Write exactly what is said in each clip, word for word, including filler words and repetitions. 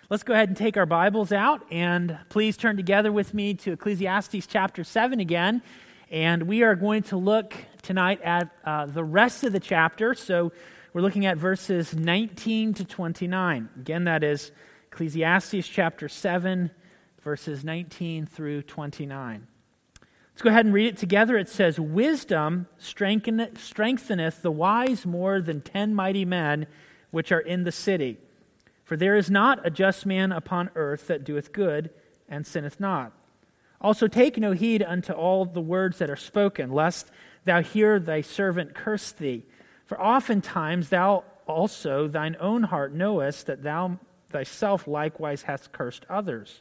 Let's go ahead and take our Bibles out, and please turn together with me to Ecclesiastes chapter seven again. And we are going to look tonight at uh, the rest of the chapter. So we're looking at verses nineteen to twenty-nine. Again, that is Ecclesiastes chapter seven, verses nineteen through twenty-nine. Let's go ahead and read it together. It says, "Wisdom strengtheneth, strengtheneth the wise more than ten mighty men which are in the city. For there is not a just man upon earth that doeth good, and sinneth not. Also take no heed unto all the words that are spoken, lest thou hear thy servant curse thee. For oftentimes thou also thine own heart knowest that thou thyself likewise hast cursed others.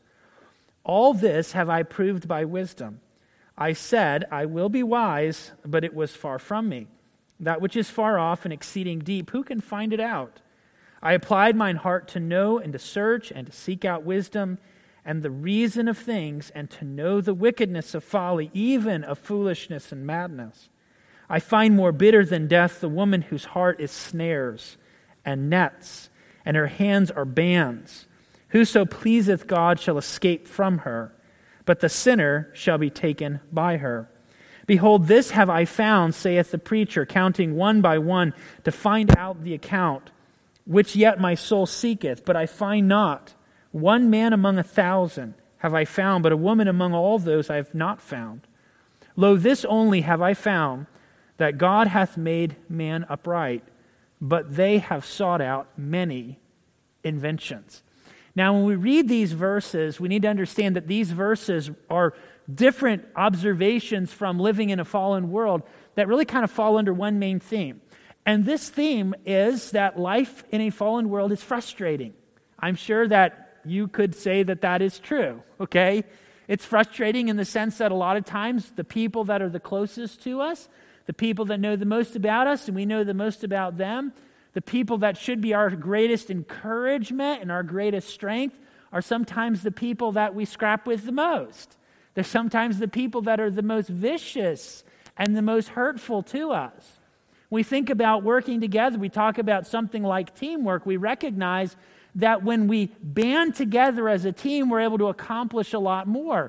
All this have I proved by wisdom. I said, I will be wise, but it was far from me. That which is far off and exceeding deep, who can find it out? I applied mine heart to know and to search and to seek out wisdom and the reason of things, and to know the wickedness of folly, even of foolishness and madness. I find more bitter than death the woman whose heart is snares and nets, and her hands are bands. Whoso pleaseth God shall escape from her, but the sinner shall be taken by her. Behold, this have I found, saith the preacher, counting one by one to find out the account, which yet my soul seeketh, but I find not. One man among a thousand have I found, but a woman among all those I have not found. Lo, this only have I found, that God hath made man upright, but they have sought out many inventions." Now, when we read these verses, we need to understand that these verses are different observations from living in a fallen world that really kind of fall under one main theme. And this theme is that life in a fallen world is frustrating. I'm sure that you could say that that is true, okay? It's frustrating in the sense that a lot of times the people that are the closest to us, the people that know the most about us and we know the most about them, the people that should be our greatest encouragement and our greatest strength are sometimes the people that we scrap with the most. They're sometimes the people that are the most vicious and the most hurtful to us. We think about working together, we talk about something like teamwork, we recognize that when we band together as a team, we're able to accomplish a lot more.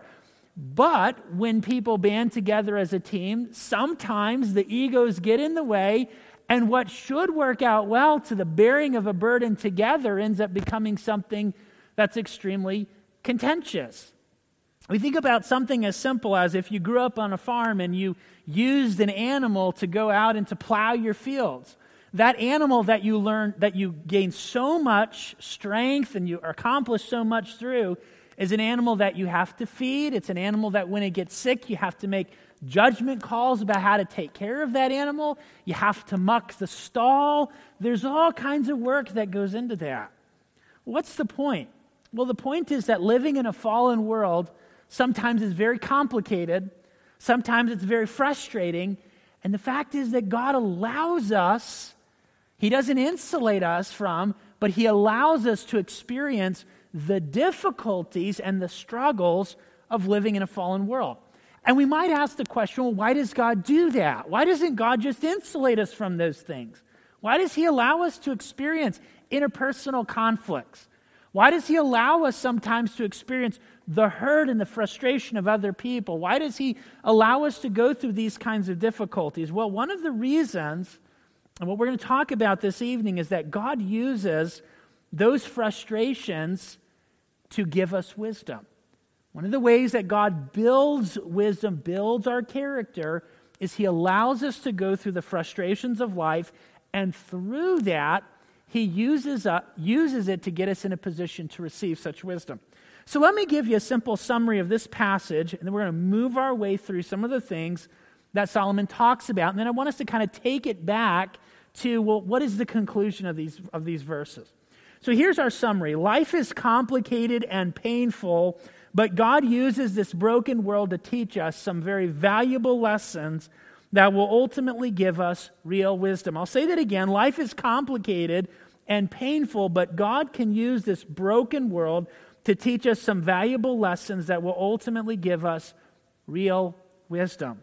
But when people band together as a team, sometimes the egos get in the way, and what should work out well to the bearing of a burden together ends up becoming something that's extremely contentious. We think about something as simple as if you grew up on a farm and you used an animal to go out and to plow your fields. That animal that you learn, that you gain so much strength and you accomplish so much through is an animal that you have to feed. It's an animal that when it gets sick, you have to make judgment calls about how to take care of that animal. You have to muck the stall. There's all kinds of work that goes into that. What's the point? Well, the point is that living in a fallen world sometimes is very complicated. Sometimes it's very frustrating. And the fact is that God allows us, He doesn't insulate us from, but He allows us to experience the difficulties and the struggles of living in a fallen world. And we might ask the question, well, why does God do that? Why doesn't God just insulate us from those things? Why does He allow us to experience interpersonal conflicts? Why does He allow us sometimes to experience the hurt and the frustration of other people? Why does He allow us to go through these kinds of difficulties? Well, one of the reasons, and what we're going to talk about this evening, is that God uses those frustrations to give us wisdom. One of the ways that God builds wisdom, builds our character, is He allows us to go through the frustrations of life, and through that, He uses, uh, uses it to get us in a position to receive such wisdom. So let me give you a simple summary of this passage, and then we're going to move our way through some of the things that Solomon talks about. And then I want us to kind of take it back to, well, what is the conclusion of these, of these verses? So here's our summary. Life is complicated and painful, but God uses this broken world to teach us some very valuable lessons that will ultimately give us real wisdom. I'll say that again. Life is complicated and painful, but God can use this broken world to teach us some valuable lessons that will ultimately give us real wisdom.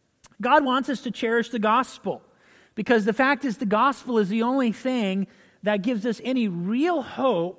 God wants us to cherish the gospel, because the fact is the gospel is the only thing that gives us any real hope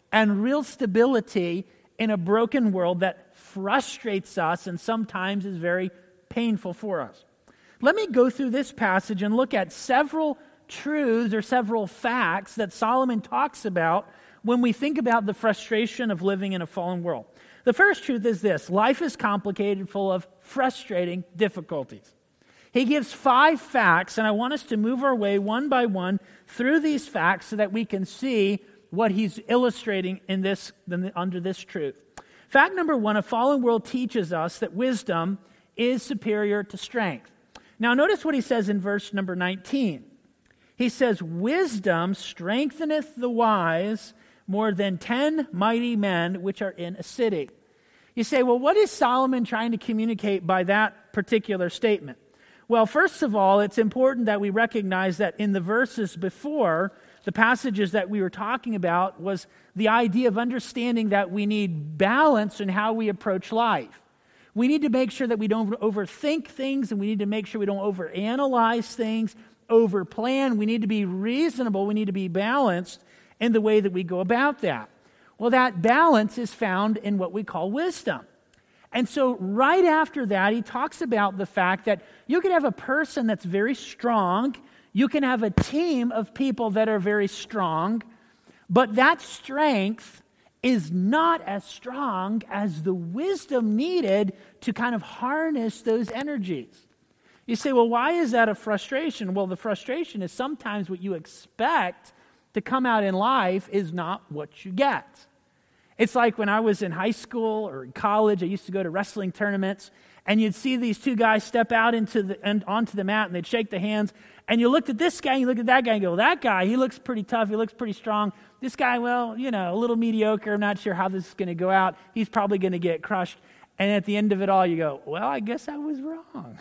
and real stability in a broken world that frustrates us and sometimes is very painful for us. Let me go through this passage and look at several truths or several facts that Solomon talks about when we think about the frustration of living in a fallen world. The first truth is this: life is complicated, full of frustrating difficulties. He gives five facts, and I want us to move our way one by one through these facts so that we can see what he's illustrating in this under this truth. Fact number one: a fallen world teaches us that wisdom is superior to strength. Now notice what he says in verse number nineteen. He says, "Wisdom strengtheneth the wise more than ten mighty men which are in a city." You say, well, what is Solomon trying to communicate by that particular statement? Well, first of all, it's important that we recognize that in the verses before, the passages that we were talking about was the idea of understanding that we need balance in how we approach life. We need to make sure that we don't overthink things, and we need to make sure we don't overanalyze things, overplan. We need to be reasonable. We need to be balanced in the way that we go about that. Well, that balance is found in what we call wisdom. And so right after that, he talks about the fact that you can have a person that's very strong, you can have a team of people that are very strong, but that strength is not as strong as the wisdom needed to kind of harness those energies. You say, well, why is that a frustration? Well, the frustration is sometimes what you expect to come out in life is not what you get. It's like when I was in high school or in college, I used to go to wrestling tournaments, and you'd see these two guys step out into the and onto the mat, and they'd shake the hands, and you looked at this guy, and you look at that guy, and go, that guy, he looks pretty tough, he looks pretty strong. This guy, well, you know, a little mediocre, I'm not sure how this is going to go out. He's probably going to get crushed. And at the end of it all, you go, well, I guess I was wrong.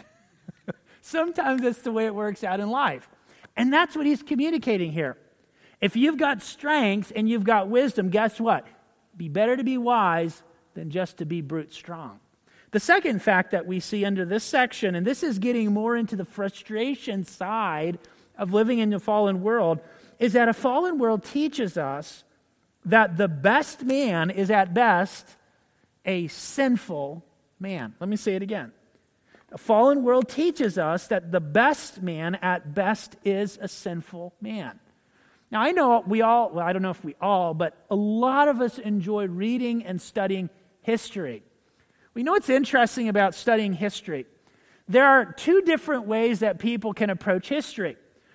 Sometimes that's the way it works out in life. And that's what he's communicating here. If you've got strength and you've got wisdom, guess what? Be better to be wise than just to be brute strong. The second fact that we see under this section, and this is getting more into the frustration side of living in the fallen world, is that a fallen world teaches us that the best man is at best a sinful man. Let me say it again. A fallen world teaches us that the best man at best is a sinful man. Now, I know we all, well, I don't know if we all, but a lot of us enjoy reading and studying history. We know what's interesting about studying history. There are two different ways that people can approach history.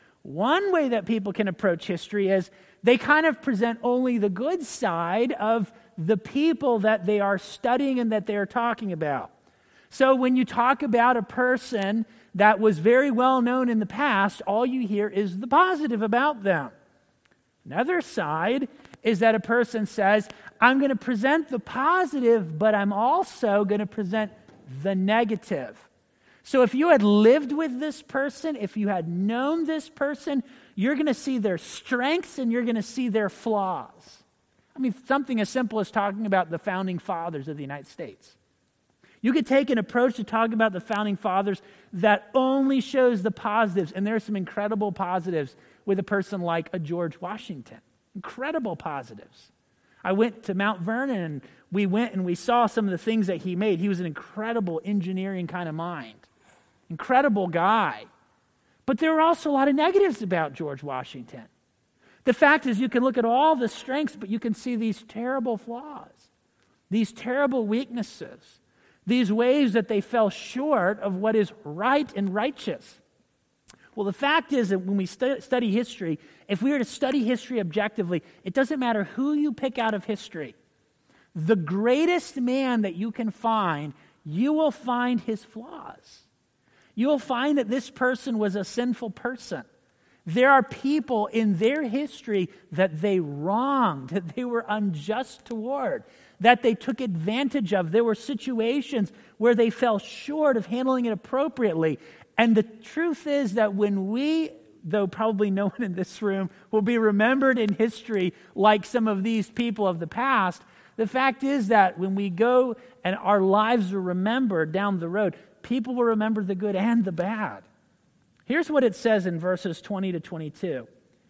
One way that people can approach history is they kind of present only the good side of the people that they are studying and that they are talking about. So when you talk about a person that was very well known in the past, all you hear is the positive about them. Another side is that a person says, I'm going to present the positive, but I'm also going to present the negative. So if you had lived with this person, if you had known this person, you're going to see their strengths and you're going to see their flaws. I mean, something as simple as talking about the founding fathers of the United States. You could take an approach to talking about the founding fathers that only shows the positives, and there are some incredible positives with a person like a George Washington. Incredible positives. I went to Mount Vernon, and we went and we saw some of the things that he made. He was an incredible engineering kind of mind. Incredible guy. But there were also a lot of negatives about George Washington. The fact is, you can look at all the strengths, but you can see these terrible flaws, these terrible weaknesses, these ways that they fell short of what is right and righteous. Well, the fact is that when we stu- study history, if we were to study history objectively, it doesn't matter who you pick out of history. The greatest man that you can find, you will find his flaws. You will find that this person was a sinful person. There are people in their history that they wronged, that they were unjust toward, that they took advantage of. There were situations where they fell short of handling it appropriately. And the truth is that when we, though probably no one in this room will be remembered in history like some of these people of the past, the fact is that when we go and our lives are remembered down the road, people will remember the good and the bad. Here's what it says in verses twenty to twenty-two.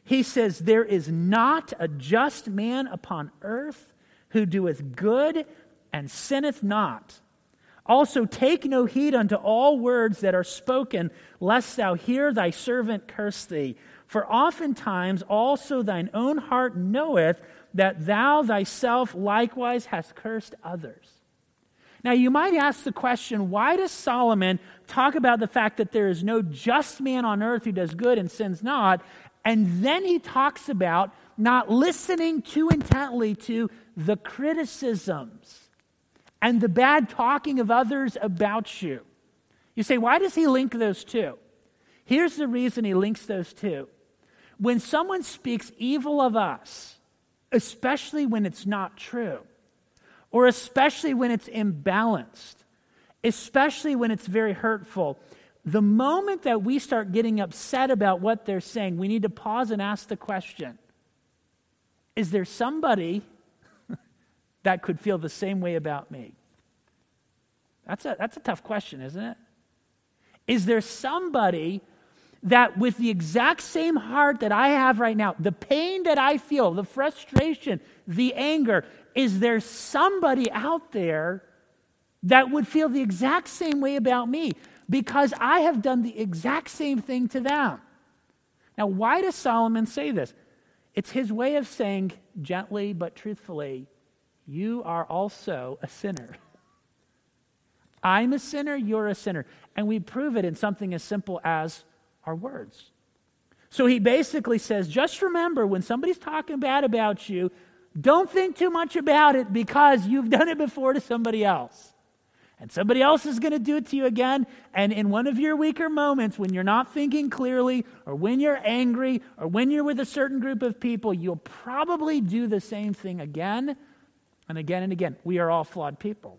He says, there is not a just man upon earth who doeth good and sinneth not. Also take no heed unto all words that are spoken, lest thou hear thy servant curse thee. For oftentimes also thine own heart knoweth that thou thyself likewise hast cursed others. Now you might ask the question, why does Solomon talk about the fact that there is no just man on earth who does good and sins not, and then he talks about not listening too intently to the criticisms and the bad talking of others about you? You say, why does he link those two? Here's the reason he links those two. When someone speaks evil of us, especially when it's not true, or especially when it's imbalanced, especially when it's very hurtful, the moment that we start getting upset about what they're saying, we need to pause and ask the question, is there somebody that could feel the same way about me? That's a, that's a tough question, isn't it? Is there somebody that with the exact same heart that I have right now, the pain that I feel, the frustration, the anger, is there somebody out there that would feel the exact same way about me because I have done the exact same thing to them? Now, why does Solomon say this? It's his way of saying gently but truthfully, you are also a sinner. I'm a sinner, you're a sinner. And we prove it in something as simple as our words. So he basically says, just remember when somebody's talking bad about you, don't think too much about it because you've done it before to somebody else. And somebody else is going to do it to you again. And in one of your weaker moments, when you're not thinking clearly, or when you're angry, or when you're with a certain group of people, you'll probably do the same thing again and again and again. We are all flawed people.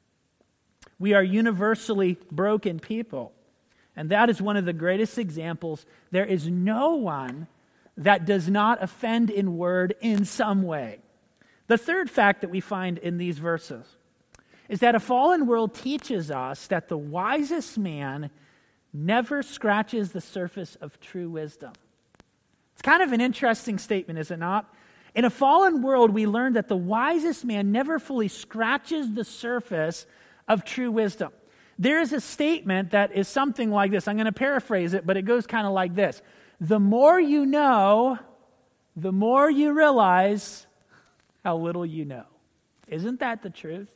We are universally broken people. And that is one of the greatest examples. There is no one that does not offend in word in some way. The third fact that we find in these verses is that a fallen world teaches us that the wisest man never scratches the surface of true wisdom. It's kind of an interesting statement, is it not? In a fallen world, we learn that the wisest man never fully scratches the surface of true wisdom. There is a statement that is something like this. I'm going to paraphrase it, but it goes kind of like this. The more you know, the more you realize how little you know. Isn't that the truth?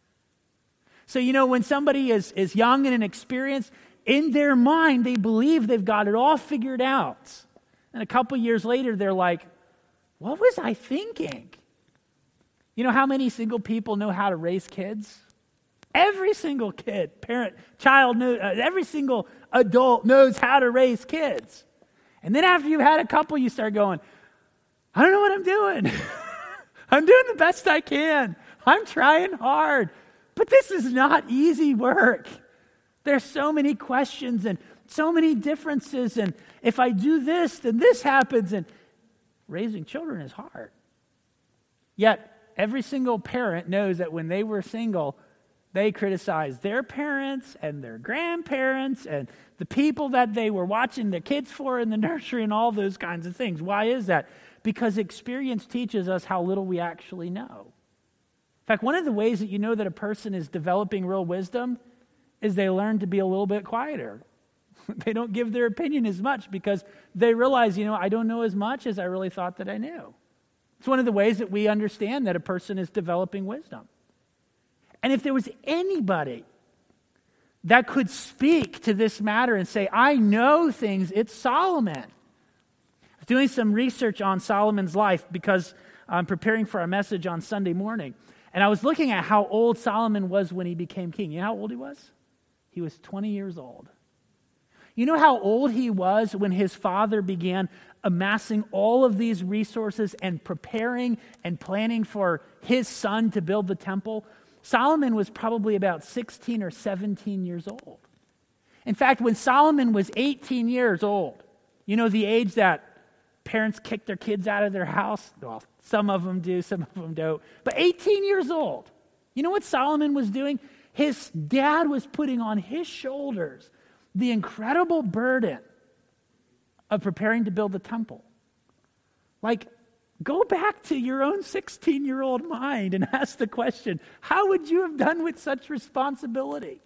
So, you know, when somebody is, is young and inexperienced, in their mind, they believe they've got it all figured out. And a couple years later, they're like, what was I thinking? You know how many single people know how to raise kids? Every single kid, parent, child, knows, uh, every single adult knows how to raise kids. And then after you've had a couple, you start going, I don't know what I'm doing. I'm doing the best I can. I'm trying hard. But this is not easy work. There's so many questions and so many differences. And if I do this, then this happens. And raising children is hard. Yet, every single parent knows that when they were single, they criticized their parents and their grandparents and the people that they were watching their kids for in the nursery and all those kinds of things. Why is that? Because experience teaches us how little we actually know. In fact, one of the ways that you know that a person is developing real wisdom is they learn to be a little bit quieter. They don't give their opinion as much because they realize, you know, I don't know as much as I really thought that I knew. It's one of the ways that we understand that a person is developing wisdom. And if there was anybody that could speak to this matter and say, I know things, it's Solomon. I was doing some research on Solomon's life because I'm preparing for a message on Sunday morning. And I was looking at how old Solomon was when he became king. You know how old he was? He was twenty years old. You know how old he was when his father began amassing all of these resources and preparing and planning for his son to build the temple? Solomon was probably about sixteen or seventeen years old. In fact, when Solomon was eighteen years old, you know the age that parents kick their kids out of their house? Well, some of them do, some of them don't. But eighteen years old, you know what Solomon was doing? His dad was putting on his shoulders the incredible burden of preparing to build the temple. Like, go back to your own sixteen-year-old mind and ask the question, how would you have done with such responsibility?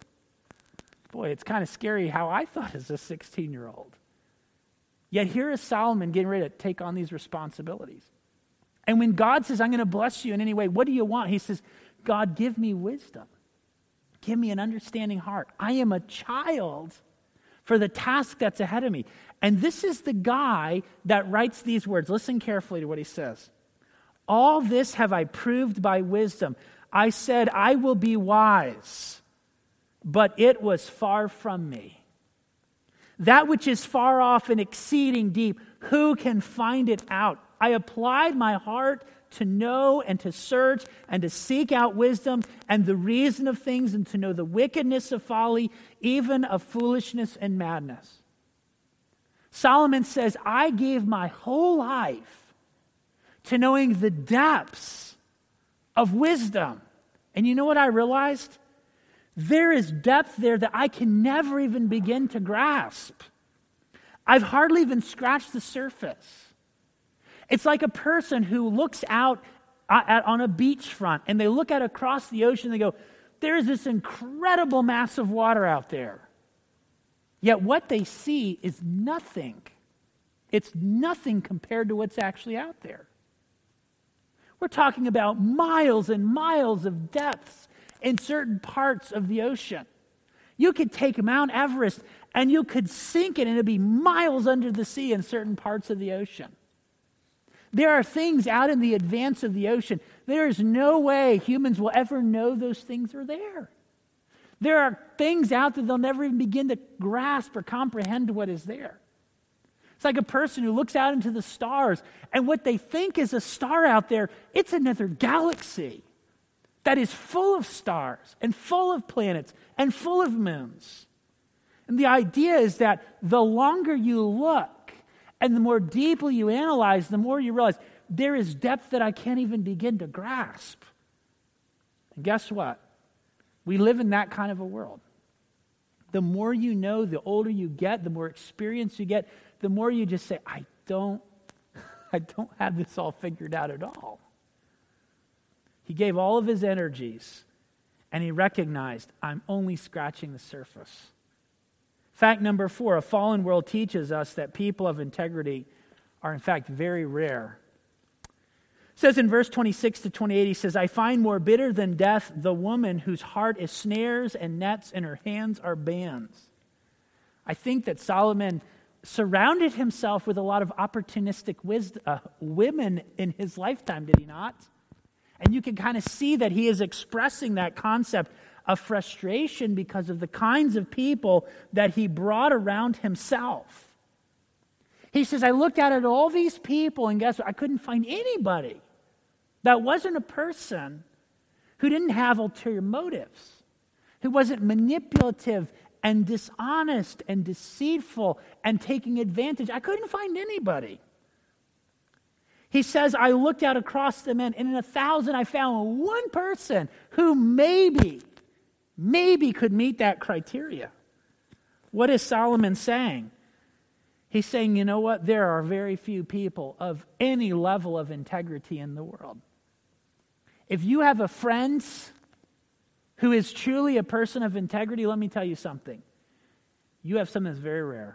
Boy, it's kind of scary how I thought as a sixteen-year-old. Yet here is Solomon getting ready to take on these responsibilities. And when God says, I'm going to bless you in any way, what do you want? He says, God, give me wisdom. Give me an understanding heart. I am a child for the task that's ahead of me. And this is the guy that writes these words. Listen carefully to what he says. All this have I proved by wisdom. I said, I will be wise, but it was far from me. That which is far off and exceeding deep, who can find it out? I applied my heart to know and to search and to seek out wisdom and the reason of things and to know the wickedness of folly, even of foolishness and madness. Solomon says, I gave my whole life to knowing the depths of wisdom. And you know what I realized? There is depth there that I can never even begin to grasp. I've hardly even scratched the surface. It's like a person who looks out at, on a beachfront and they look out across the ocean and they go, there's this incredible mass of water out there. Yet what they see is nothing. It's nothing compared to what's actually out there. We're talking about miles and miles of depths in certain parts of the ocean. You could take Mount Everest and you could sink it and it'd be miles under the sea in certain parts of the ocean. There are things out in the advance of the ocean. There is no way humans will ever know those things are there. There are things out there they'll never even begin to grasp or comprehend what is there. It's like a person who looks out into the stars, and what they think is a star out there, it's another galaxy that is full of stars and full of planets and full of moons. And the idea is that the longer you look and the more deeply you analyze, the more you realize there is depth that I can't even begin to grasp. And guess what? We live in that kind of a world. The more you know, the older you get, the more experience you get, the more you just say, I don't, I don't have this all figured out at all. He gave all of his energies, and he recognized, I'm only scratching the surface. Fact number four, a fallen world teaches us that people of integrity are in fact very rare. It says in verse twenty-six to twenty-eight, he says, I find more bitter than death the woman whose heart is snares and nets and her hands are bands. I think that Solomon surrounded himself with a lot of opportunistic wisdom, uh, women in his lifetime, did he not? And you can kind of see that he is expressing that concept of frustration because of the kinds of people that he brought around himself. He says, I looked at it, all these people, and guess what? I couldn't find anybody that wasn't a person who didn't have ulterior motives, who wasn't manipulative and dishonest and deceitful and taking advantage. I couldn't find anybody. He says, I looked out across the men, and in a thousand I found one person who maybe, maybe could meet that criteria. What is Solomon saying? He's saying, you know what? There are very few people of any level of integrity in the world. If you have a friend who is truly a person of integrity, let me tell you something. You have something that's very rare.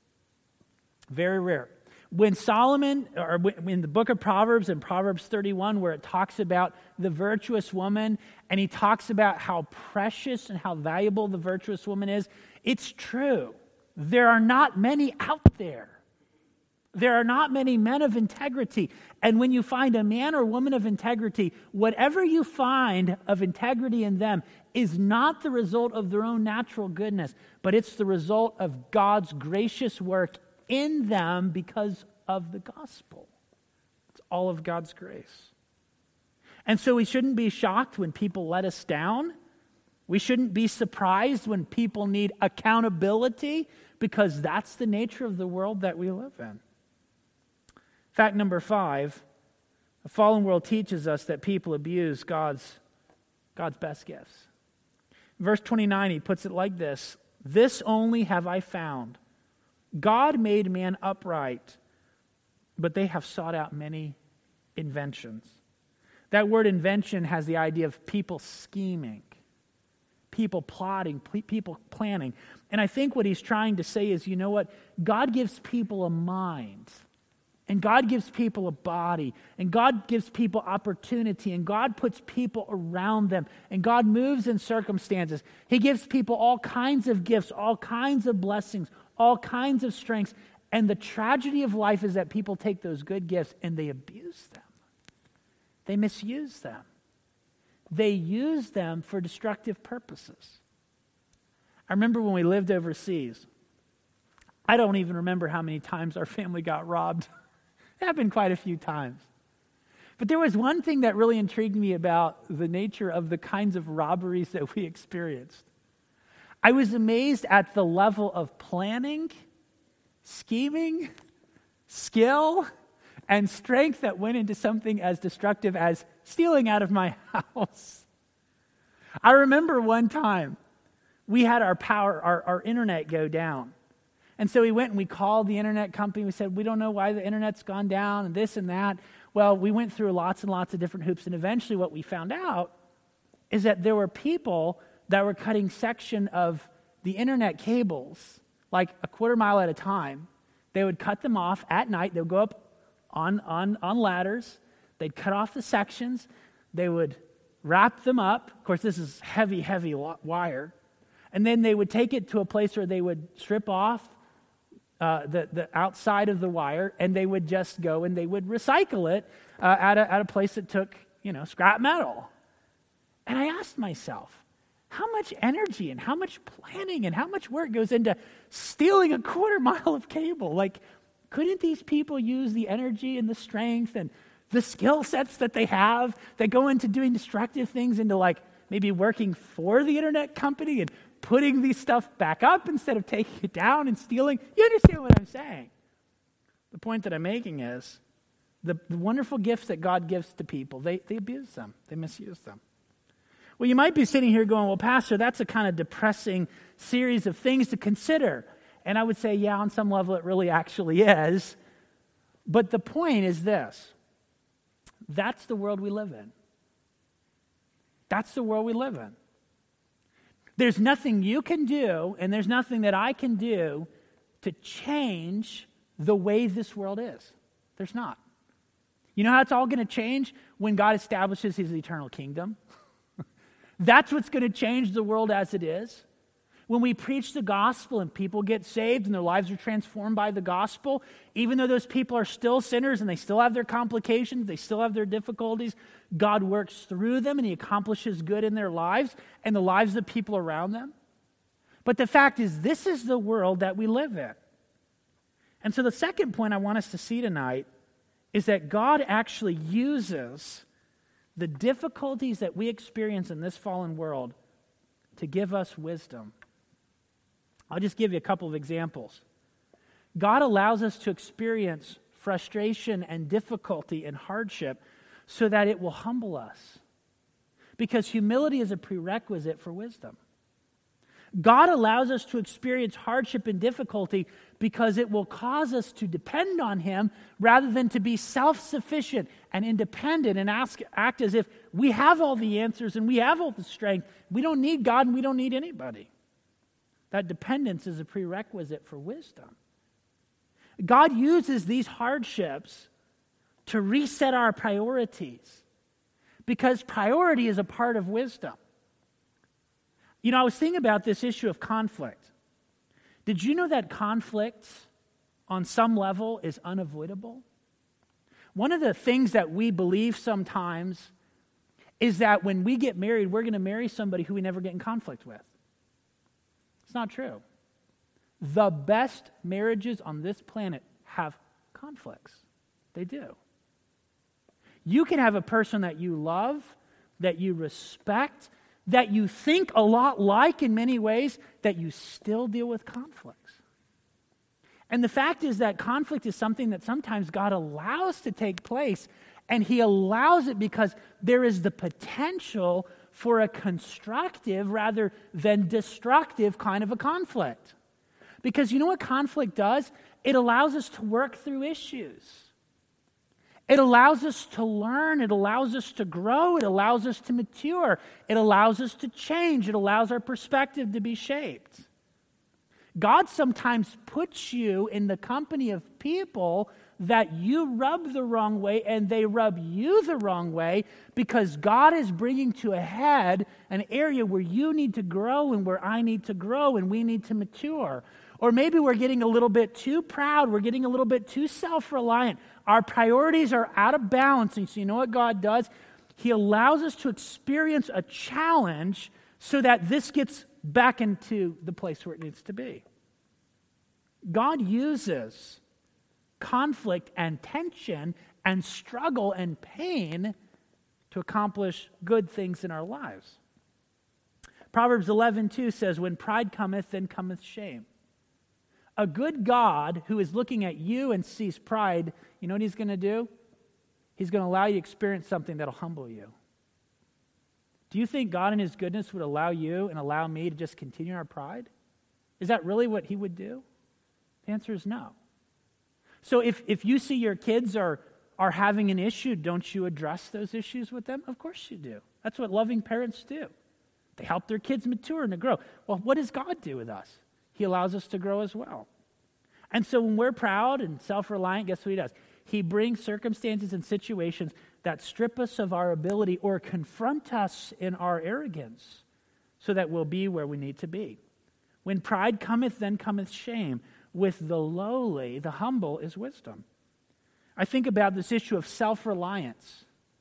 Very rare. When Solomon, or in the book of Proverbs, in Proverbs thirty-one, where it talks about the virtuous woman, and he talks about how precious and how valuable the virtuous woman is, it's true. There are not many out there. There are not many men of integrity. And when you find a man or woman of integrity, whatever you find of integrity in them is not the result of their own natural goodness, but it's the result of God's gracious work in them because of the gospel. It's all of God's grace. And so we shouldn't be shocked when people let us down. We shouldn't be surprised when people need accountability, because that's the nature of the world that we live in. Fact number five, the fallen world teaches us that people abuse God's, God's best gifts. Verse twenty-nine, he puts it like this: This only have I found. God made man upright, but they have sought out many inventions. That word invention has the idea of people scheming, people plotting, people planning. And I think what he's trying to say is, you know what? God gives people a mind, and God gives people a body, and God gives people opportunity, and God puts people around them, and God moves in circumstances. He gives people all kinds of gifts, all kinds of blessings, all kinds of strengths. And the tragedy of life is that people take those good gifts and they abuse them. They misuse them. They use them for destructive purposes. I remember when we lived overseas, I don't even remember how many times our family got robbed. It happened quite a few times. But there was one thing that really intrigued me about the nature of the kinds of robberies that we experienced. I was amazed at the level of planning, scheming, skill, and strength that went into something as destructive as stealing out of my house. I remember one time we had our power, our, our internet go down. And so we went and we called the internet company. We said, we don't know why the internet's gone down and this and that. Well, we went through lots and lots of different hoops. And eventually what we found out is that there were people that were cutting section of the internet cables, like a quarter mile at a time. They would cut them off at night. They would go up on, on, on ladders. They'd cut off the sections. They would wrap them up. Of course, this is heavy, heavy wire. And then they would take it to a place where they would strip off uh, the, the outside of the wire, and they would just go and they would recycle it uh, at, a, at a place that took, you know, scrap metal. And I asked myself, how much energy and how much planning and how much work goes into stealing a quarter mile of cable? Like, couldn't these people use the energy and the strength and the skill sets that they have that go into doing destructive things into, like, maybe working for the internet company and putting these stuff back up instead of taking it down and stealing? You understand what I'm saying? The point that I'm making is the, the wonderful gifts that God gives to people, they, they abuse them. They misuse them. Well, you might be sitting here going, well, Pastor, that's a kind of depressing series of things to consider. And I would say, yeah, on some level it really actually is. But the point is this. That's the world we live in. That's the world we live in. There's nothing you can do, and there's nothing that I can do to change the way this world is. There's not. You know how it's all going to change? When God establishes his eternal kingdom. That's what's going to change the world as it is. When we preach the gospel and people get saved and their lives are transformed by the gospel, even though those people are still sinners and they still have their complications, they still have their difficulties, God works through them and he accomplishes good in their lives and the lives of people around them. But the fact is, this is the world that we live in. And so the second point I want us to see tonight is that God actually uses the difficulties that we experience in this fallen world to give us wisdom. I'll just give you a couple of examples. God allows us to experience frustration and difficulty and hardship so that it will humble us. Because humility is a prerequisite for wisdom. God allows us to experience hardship and difficulty because it will cause us to depend on him rather than to be self-sufficient and independent and ask, act as if we have all the answers and we have all the strength. We don't need God and we don't need anybody. That dependence is a prerequisite for wisdom. God uses these hardships to reset our priorities because priority is a part of wisdom. You know, I was thinking about this issue of conflict. Did you know that conflict on some level is unavoidable? One of the things that we believe sometimes is that when we get married, we're going to marry somebody who we never get in conflict with. It's not true. The best marriages on this planet have conflicts. They do. You can have a person that you love, that you respect, that you think a lot like in many ways, that you still deal with conflicts. And the fact is that conflict is something that sometimes God allows to take place, and he allows it because there is the potential for a constructive rather than destructive kind of a conflict. Because you know what conflict does? It allows us to work through issues. It allows us to learn. It allows us to grow. It allows us to mature. It allows us to change. It allows our perspective to be shaped. God sometimes puts you in the company of people that you rub the wrong way and they rub you the wrong way because God is bringing to a head an area where you need to grow and where I need to grow and we need to mature. Or maybe we're getting a little bit too proud. We're getting a little bit too self-reliant. Our priorities are out of balance. And so you know what God does? He allows us to experience a challenge so that this gets back into the place where it needs to be. God uses conflict and tension and struggle and pain to accomplish good things in our lives. Proverbs eleven two says, when pride cometh, then cometh shame. A good God who is looking at you and sees pride, you know what he's going to do? He's going to allow you to experience something that'll humble you. Do you think God in his goodness would allow you and allow me to just continue our pride? Is that really what he would do? The answer is no. So if, if you see your kids are, are having an issue, don't you address those issues with them? Of course you do. That's what loving parents do. They help their kids mature and to grow. Well, what does God do with us? He allows us to grow as well. And so when we're proud and self-reliant, guess what he does? He brings circumstances and situations that strip us of our ability or confront us in our arrogance so that we'll be where we need to be. When pride cometh, then cometh shame. With the lowly, the humble is wisdom. I think about this issue of self-reliance.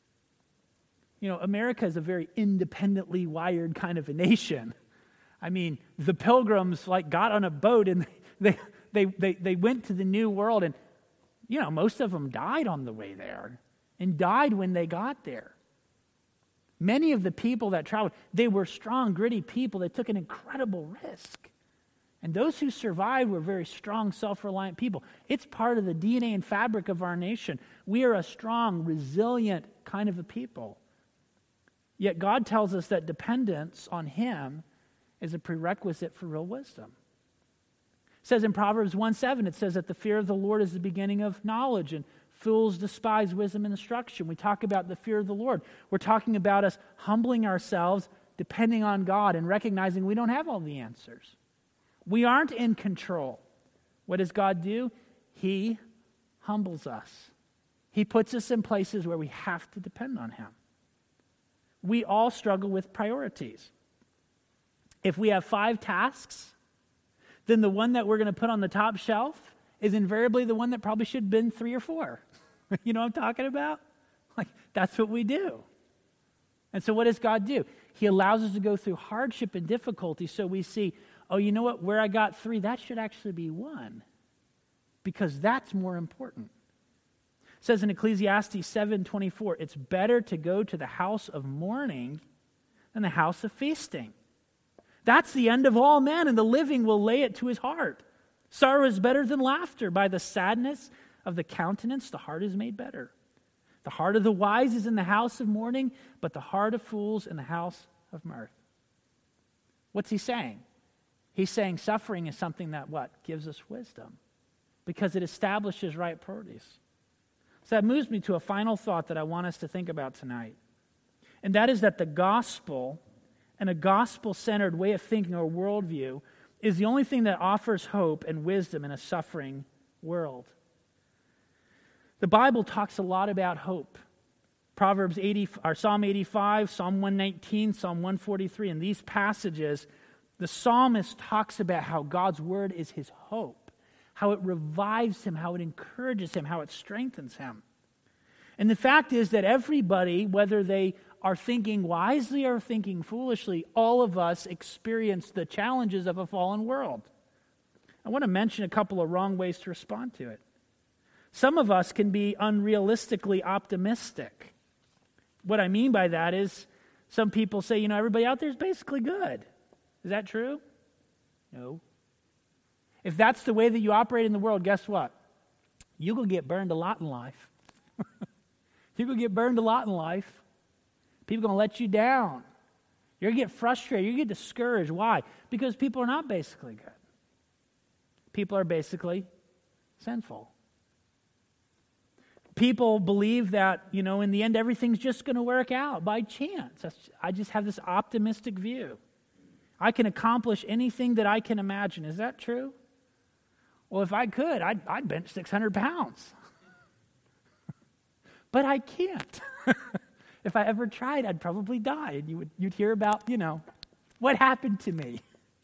You know, America is a very independently wired kind of a nation. I mean, the Pilgrims like got on a boat and they they they they went to the New World, and you know, most of them died on the way there and died when they got there. Many of the people that traveled, they were strong, gritty people that took an incredible risk. And those who survived were very strong, self-reliant people. It's part of the D N A and fabric of our nation. We are a strong, resilient kind of a people. Yet God tells us that dependence on him is a prerequisite for real wisdom. It says in Proverbs one seven, it says that the fear of the Lord is the beginning of knowledge, and fools despise wisdom and instruction. We talk about the fear of the Lord. We're talking about us humbling ourselves, depending on God, and recognizing we don't have all the answers. We aren't in control. What does God do? He humbles us. He puts us in places where we have to depend on him. We all struggle with priorities. If we have five tasks, then the one that we're going to put on the top shelf is invariably the one that probably should have been three or four. You know what I'm talking about? Like, that's what we do. And so what does God do? He allows us to go through hardship and difficulty so we see, oh, you know what? Where I got three, that should actually be one, because that's more important. It says in Ecclesiastes seven twenty-four, it's better to go to the house of mourning than the house of feasting. That's the end of all men, and the living will lay it to his heart. Sorrow is better than laughter. By the sadness of the countenance, the heart is made better. The heart of the wise is in the house of mourning, but the heart of fools in the house of mirth. What's he saying? He's saying suffering is something that what? Gives us wisdom, because it establishes right priorities. So that moves me to a final thought that I want us to think about tonight. And that is that the gospel and a gospel-centered way of thinking or worldview is the only thing that offers hope and wisdom in a suffering world. The Bible talks a lot about hope. Proverbs eighty, or Psalm eighty-five, Psalm one nineteen, Psalm one forty-three. In these passages, the psalmist talks about how God's word is his hope, how it revives him, how it encourages him, how it strengthens him. And the fact is that everybody, whether they are thinking wisely or thinking foolishly, all of us experience the challenges of a fallen world. I want to mention a couple of wrong ways to respond to it. Some of us can be unrealistically optimistic. What I mean by that is some people say, you know, everybody out there is basically good. Is that true? No. If that's the way that you operate in the world, guess what? You will get burned a lot in life. You will get burned a lot in life. People are going to let you down. You're going to get frustrated. You're going to get discouraged. Why? Because people are not basically good. People are basically sinful. People believe that, you know, in the end, everything's just going to work out by chance. That's, I just have this optimistic view. I can accomplish anything that I can imagine. Is that true? Well, if I could, I'd, I'd bench six hundred pounds. But I can't. If I ever tried, I'd probably die. And you would, you'd hear about, you know, what happened to me.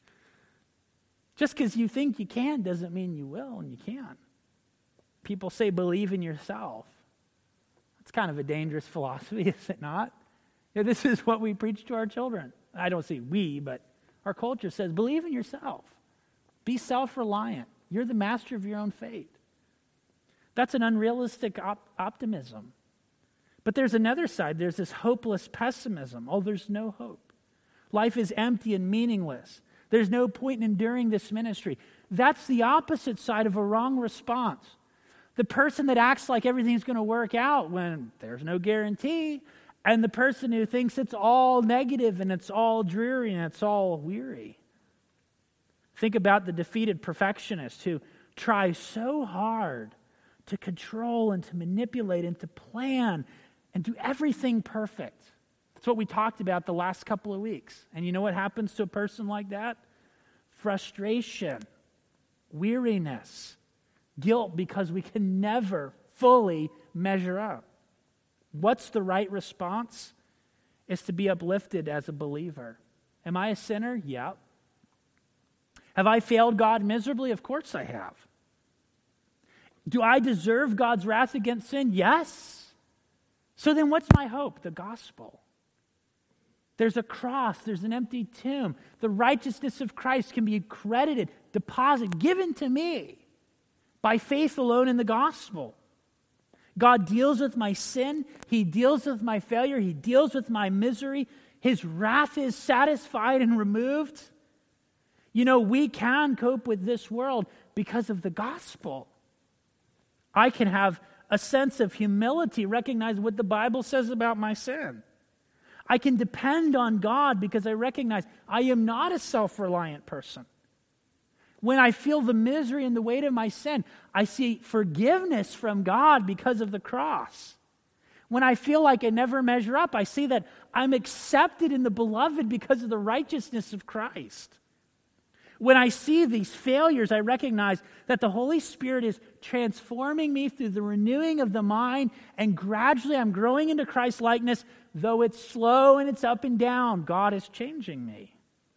Just because you think you can doesn't mean you will, and you can't. People say believe in yourself. It's kind of a dangerous philosophy, is it not? Yeah, this is what we preach to our children. I don't say we, but our culture says believe in yourself. Be self-reliant. You're the master of your own fate. That's an unrealistic op- optimism. But there's another side. There's this hopeless pessimism. Oh, there's no hope. Life is empty and meaningless. There's no point in enduring this ministry. That's the opposite side of a wrong response. The person that acts like everything's going to work out when there's no guarantee, and the person who thinks it's all negative and it's all dreary and it's all weary. Think about the defeated perfectionist who tries so hard to control and to manipulate and to plan and do everything perfect. That's what we talked about the last couple of weeks. And you know what happens to a person like that? Frustration, weariness, guilt because we can never fully measure up. What's the right response? Is to be uplifted as a believer. Am I a sinner? Yep. Have I failed God miserably? Of course I have. Do I deserve God's wrath against sin? Yes. So then what's my hope? The gospel. There's a cross. There's an empty tomb. The righteousness of Christ can be credited, deposited, given to me by faith alone in the gospel. God deals with my sin. He deals with my failure. He deals with my misery. His wrath is satisfied and removed. You know, we can cope with this world because of the gospel. I can have a sense of humility, recognize what the Bible says about my sin. I can depend on God because I recognize I am not a self-reliant person. When I feel the misery and the weight of my sin, I see forgiveness from God because of the cross. When I feel like I never measure up, I see that I'm accepted in the beloved because of the righteousness of Christ. When I see these failures, I recognize that the Holy Spirit is transforming me through the renewing of the mind, and gradually I'm growing into Christ's likeness. Though it's slow and it's up and down, God is changing me.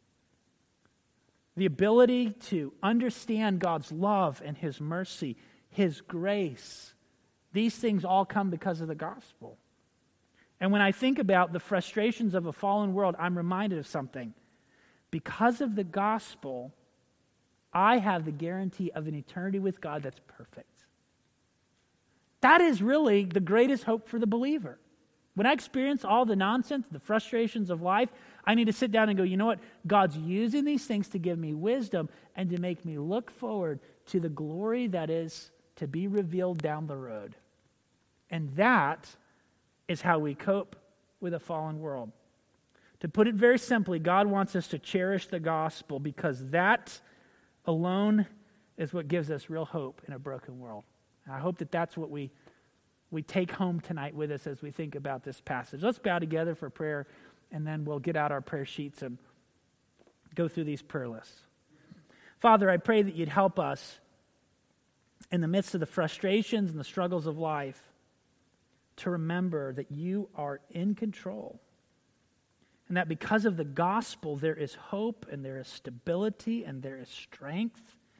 The ability to understand God's love and His mercy, His grace, these things all come because of the gospel. And when I think about the frustrations of a fallen world, I'm reminded of something. Because of the gospel, I have the guarantee of an eternity with God that's perfect. That is really the greatest hope for the believer. When I experience all the nonsense, the frustrations of life, I need to sit down and go, you know what? God's using these things to give me wisdom and to make me look forward to the glory that is to be revealed down the road. And that is how we cope with a fallen world. To put it very simply, God wants us to cherish the gospel because that alone is what gives us real hope in a broken world. And I hope that that's what we, we take home tonight with us as we think about this passage. Let's bow together for prayer, and then we'll get out our prayer sheets and go through these prayer lists. Father, I pray that you'd help us in the midst of the frustrations and the struggles of life to remember that you are in control. And that because of the gospel, there is hope and there is stability and there is strength.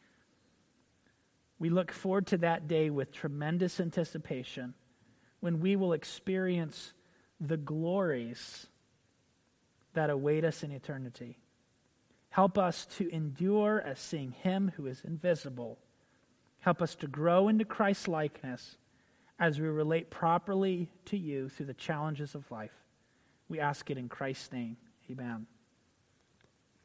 We look forward to that day with tremendous anticipation when we will experience the glories that await us in eternity. Help us to endure as seeing Him who is invisible. Help us to grow into Christ's likeness as we relate properly to you through the challenges of life. We ask it in Christ's name. Amen.